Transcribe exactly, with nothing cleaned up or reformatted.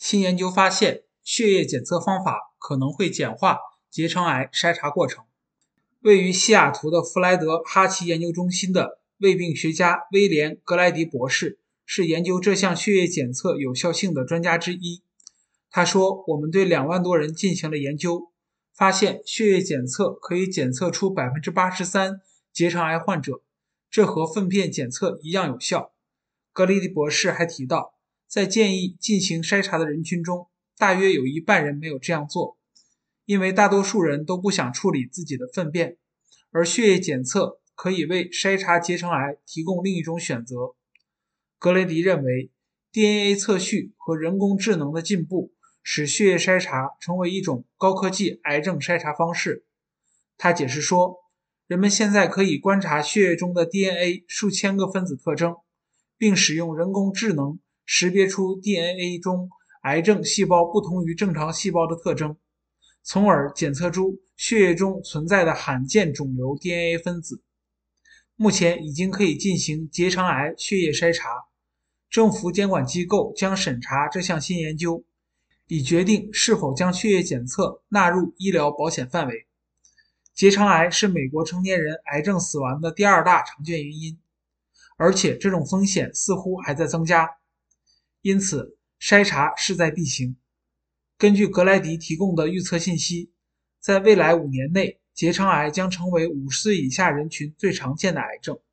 新研究发现，血液检测方法可能会简化结肠癌筛查过程。位于西雅图的弗莱德哈奇研究中心的胃病学家威廉·格莱迪博士是研究这项血液检测有效性的专家之一。他说，我们对两万多人进行了研究，发现血液检测可以检测出 百分之八十三 结肠癌患者，这和粪便检测一样有效。格雷迪博士还提到，在建议进行筛查的人群中，大约有一半人没有这样做，因为大多数人都不想处理自己的粪便，而血液检测可以为筛查结肠癌提供另一种选择。格雷迪认为 D N A 测序和人工智能的进步使血液筛查成为一种高科技癌症筛查方式。他解释说，人们现在可以观察血液中的 D N A 数千个分子特征，并使用人工智能识别出 D N A 中癌症细胞不同于正常细胞的特征，从而检测出血液中存在的罕见肿瘤 D N A 分子。目前已经可以进行结肠癌血液筛查，政府监管机构将审查这项新研究，以决定是否将血液检测纳入医疗保险范围。结肠癌是美国成年人癌症死亡的第二大常见原因，而且这种风险似乎还在增加，因此筛查势在必行。根据格莱迪提供的预测信息，在未来五年内，结肠癌将成为五十岁以下人群最常见的癌症。